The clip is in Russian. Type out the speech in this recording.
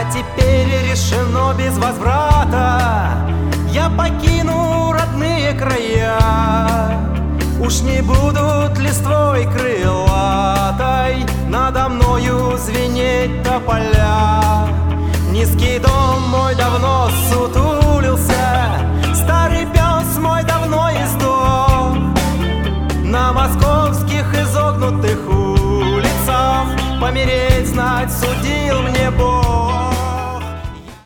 теперь решено без возврата. Я покину родные края. Уж не будут листвой крылатой надо мною звенеть тополя. Низкий дом мой давно сутулился, старый пес мой давно издох. На московских изогнутых улицах помереть знать судил мне Бог.